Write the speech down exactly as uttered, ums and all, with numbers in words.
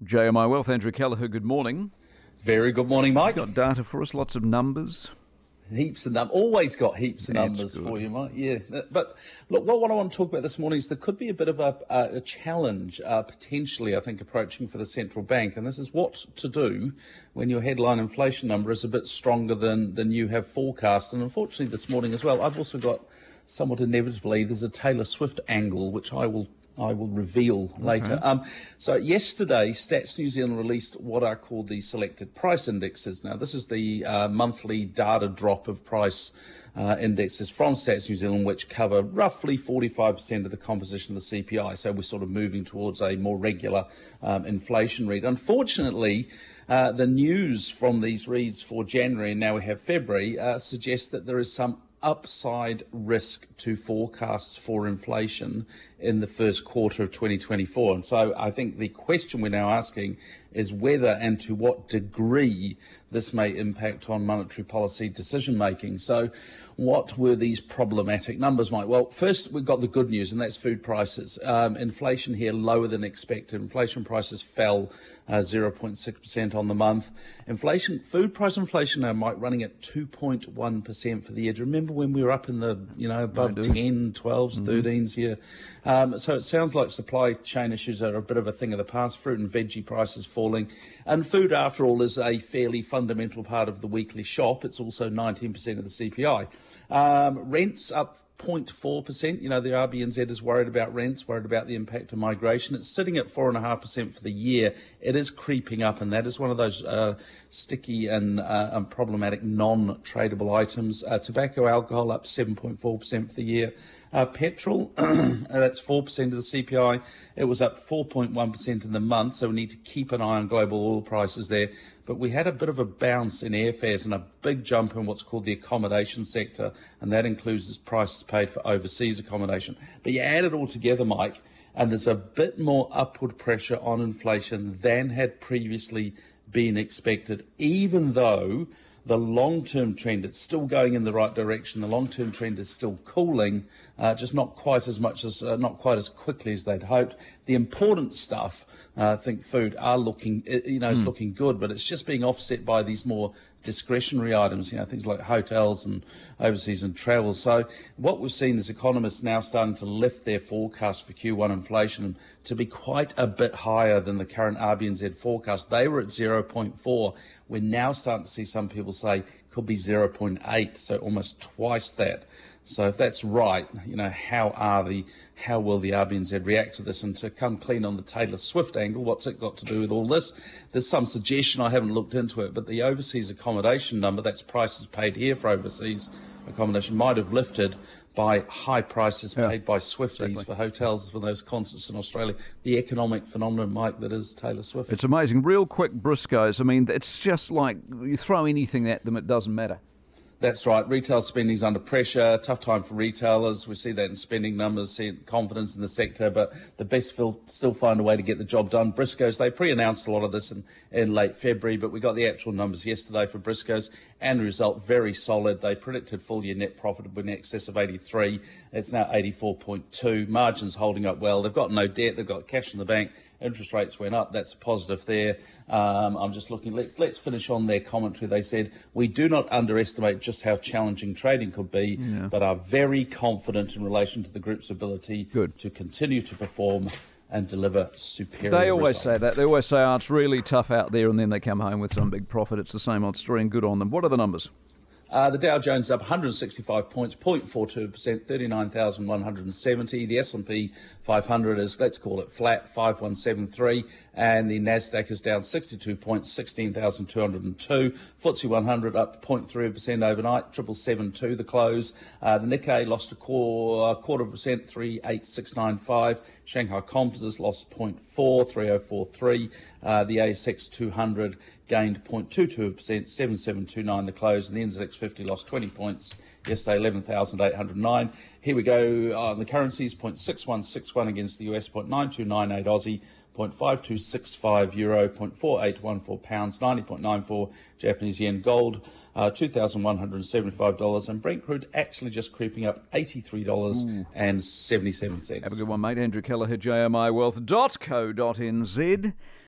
J M I Wealth, Andrew Kelleher, good morning. Very good morning, Mike. Got data for us, lots of numbers. Heaps of numbers. Always got heaps of That's numbers good. for you, Mike. Yeah. But look, what, what I want to talk about this morning is there could be a bit of a, a challenge, uh, potentially, I think, approaching for the central bank. And this is what to do when your headline inflation number is a bit stronger than, than you have forecast. And unfortunately, this morning as well, I've also got somewhat inevitably, there's a Taylor Swift angle, which I will I will reveal later. Okay. Um, so yesterday, Stats New Zealand released what are called the selected price indexes. Now, this is the uh, monthly data drop of price uh, indexes from Stats New Zealand, which cover roughly forty-five percent of the composition of the C P I. So we're sort of moving towards a more regular um, inflation read. Unfortunately, uh, the news from these reads for January, and now we have February, uh, suggests that there is some upside risk to forecasts for inflation in the first quarter of twenty twenty-four. And so I think the question we're now asking is whether and to what degree this may impact on monetary policy decision making. So what were these problematic numbers, Mike? Well, first we've got the good news, and that's food prices. Um, inflation here lower than expected. Inflation prices fell uh, zero point six percent on the month. Inflation, food price inflation now, Mike, running at two point one percent for the year. Do you remember when we were up in the, you know, above ten, twelves, mm-hmm. thirteens here? Um, so it sounds like supply chain issues are a bit of a thing of the past. Fruit and veggie prices falling. And food, after all, is a fairly fundamental part of the weekly shop. It's also nineteen percent of the C P I. Um, rents up zero point four percent. You know, the R B N Z is worried about rents, worried about the impact of migration. It's sitting at four point five percent for the year. It is creeping up, and that is one of those uh, sticky and, uh, and problematic non-tradable items. Uh, tobacco, alcohol up seven point four percent for the year. Uh, petrol, that's four percent of the C P I. It was up four point one percent in the month, so we need to keep an eye on global oil prices there. But we had a bit of a bounce in airfares and a big jump in what's called the accommodation sector, and that includes prices paid for overseas accommodation. But you add it all together, Mike, and there's a bit more upward pressure on inflation than had previously been expected, even though the long-term trend, it's still going in the right direction. The long-term trend is still cooling, uh, just not quite as much as, uh, not quite as quickly as they'd hoped. The important stuff, uh, I think food are looking, you know, is mm. looking good, but it's just being offset by these more discretionary items, you know, things like hotels and overseas and travel. So what we've seen is economists now starting to lift their forecast for Q one inflation to be quite a bit higher than the current R B N Z forecast. They were at zero point four. We're now starting to see some people say could be zero point eight, so almost twice that. So if that's right, you know, how are the, how will the R B N Z react to this? And to come clean on the Taylor Swift angle, what's it got to do with all this? There's some suggestion, I haven't looked into it, but the overseas accommodation number, that's prices paid here for overseas accommodation, might have lifted by high prices yeah, paid by Swifties exactly. for hotels for those concerts in Australia. The economic phenomenon, Mike, that is Taylor Swift. It's amazing. Real quick, Briscoes, I mean, it's just like you throw anything at them, it doesn't matter. That's right. Retail spending's under pressure. Tough time for retailers. We see that in spending numbers, see confidence in the sector, but the best will still find a way to get the job done. Briscoes, they pre-announced a lot of this in, in late February, but we got the actual numbers yesterday for Briscoes, and the result very solid. They predicted full year net profit would be in excess of eighty-three. It's now eighty-four point two. Margins holding up well. They've got no debt. They've got cash in the bank. Interest rates went up. That's a positive there. Um, I'm just looking. Let's let's finish on their commentary. They said, we do not underestimate just how challenging trading could be, yeah. but are very confident in relation to the group's ability Good. to continue to perform and deliver superior They always results. say that. They always say, oh, it's really tough out there, and then they come home with some big profit. It's the same old story, and good on them. What are the numbers? Uh, the Dow Jones up one hundred sixty-five points, zero point four two percent, thirty-nine thousand one hundred seventy. The S and P five hundred is, let's call it flat, five one seven three. And the Nasdaq is down sixty-two points, sixteen thousand two hundred two. F T S E one hundred up zero point three percent overnight, triple seven two the close. Uh, the Nikkei lost a quarter, quarter of a percent, three eight six nine five. Shanghai Composites lost zero point four, three oh four three. Uh, the A S X two hundred gained zero point two two percent, seven seven two nine the close, and the N Z X fifty lost twenty points yesterday, eleven thousand eight hundred nine. Here we go on uh, the currencies, zero point six one six one against the U S, zero point nine two nine eight Aussie, zero point five two six five euro, zero point four eight one four pounds, ninety point nine four Japanese yen. Gold, uh, two thousand one hundred seventy-five dollars, and Brent crude actually just creeping up eighty-three dollars and seventy-seven cents. Have a good one, mate. Andrew Kelleher, J M I Wealth dot co dot N Z.